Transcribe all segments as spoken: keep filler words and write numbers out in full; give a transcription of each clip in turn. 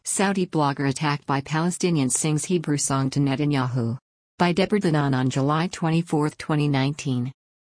Saudi blogger attacked by Palestinians sings Hebrew song to Netanyahu. By Deborah Danan on July twenty-fourth, twenty nineteen.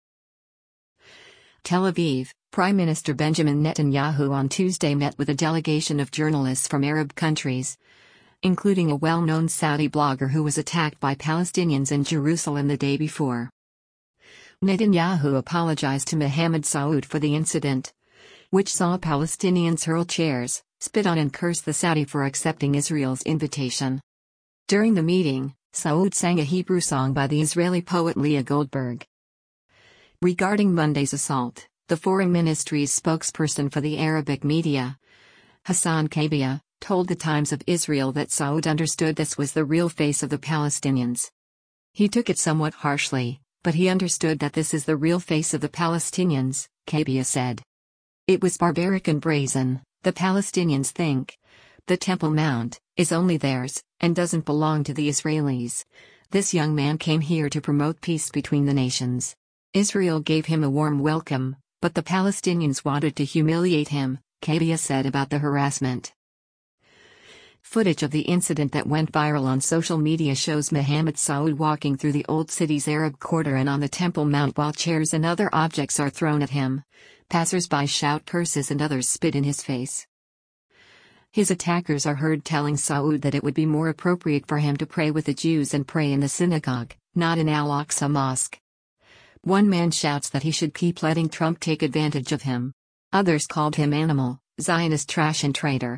Tel Aviv, Prime Minister Benjamin Netanyahu on Tuesday met with a delegation of journalists from Arab countries, including a well-known Saudi blogger who was attacked by Palestinians in Jerusalem the day before. Netanyahu apologized to Mohammed Saud for the incident, which saw Palestinians hurl chairs, spit on and curse the Saudi for accepting Israel's invitation. During the meeting, Saud sang a Hebrew song by the Israeli poet Leah Goldberg. Regarding Monday's assault, the Foreign Ministry's spokesperson for the Arabic media, Hassan Kabia, told the Times of Israel that Saud understood this was the real face of the Palestinians. He took it somewhat harshly, but he understood that this is the real face of the Palestinians, Kabia said. It was barbaric and brazen. The Palestinians think the Temple Mount is only theirs and doesn't belong to the Israelis. This young man came here to promote peace between the nations. Israel gave him a warm welcome, but the Palestinians wanted to humiliate him, Kabia said about the harassment. Footage of the incident that went viral on social media shows Mohammed Saud walking through the old city's Arab quarter and on the Temple Mount while chairs and other objects are thrown at him. Passers-by shout curses and others spit in his face. His attackers are heard telling Saud that it would be more appropriate for him to pray with the Jews and pray in the synagogue, not in Al-Aqsa Mosque. One man shouts that he should keep letting Trump take advantage of him. Others called him animal, Zionist trash and traitor.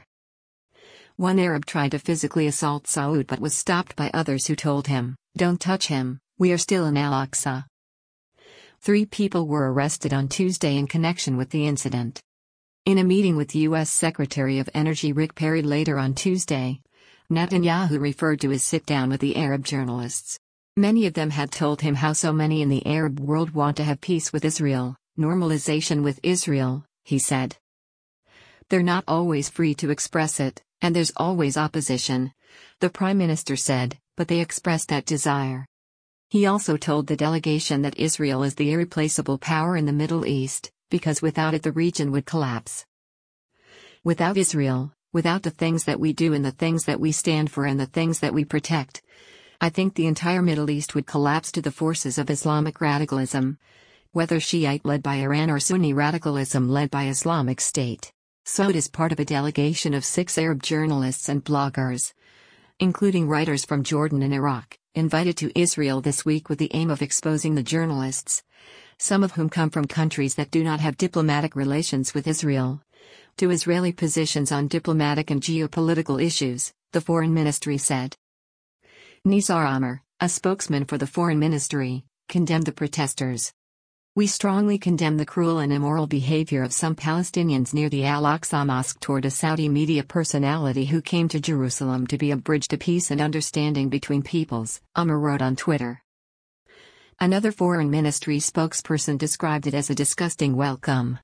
One Arab tried to physically assault Saud but was stopped by others who told him, "Don't touch him, we are still in Al-Aqsa." Three people were arrested on Tuesday in connection with the incident. In a meeting with U S Secretary of Energy Rick Perry later on Tuesday, Netanyahu referred to his sit-down with the Arab journalists. Many of them had told him how so many in the Arab world want to have peace with Israel, normalization with Israel, he said. They're not always free to express it, and there's always opposition, the Prime Minister said, but they expressed that desire. He also told the delegation that Israel is the irreplaceable power in the Middle East, because without it the region would collapse. Without Israel, without the things that we do and the things that we stand for and the things that we protect, I think the entire Middle East would collapse to the forces of Islamic radicalism, whether Shiite led by Iran or Sunni radicalism led by Islamic State. Saud is part of a delegation of six Arab journalists and bloggers, including writers from Jordan and Iraq, invited to Israel this week with the aim of exposing the journalists, some of whom come from countries that do not have diplomatic relations with Israel, to Israeli positions on diplomatic and geopolitical issues, the Foreign Ministry said. Nizar Amr, a spokesman for the Foreign Ministry, condemned the protesters. We strongly condemn the cruel and immoral behavior of some Palestinians near the Al-Aqsa Mosque toward a Saudi media personality who came to Jerusalem to be a bridge to peace and understanding between peoples, Amr wrote on Twitter. Another Foreign Ministry spokesperson described it as a disgusting welcome.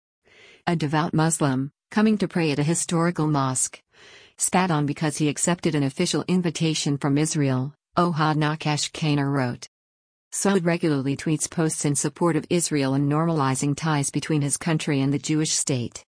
A devout Muslim, coming to pray at a historical mosque, spat on because he accepted an official invitation from Israel, Ohad Nakash Kaner wrote. Saud regularly tweets posts in support of Israel and normalizing ties between his country and the Jewish state.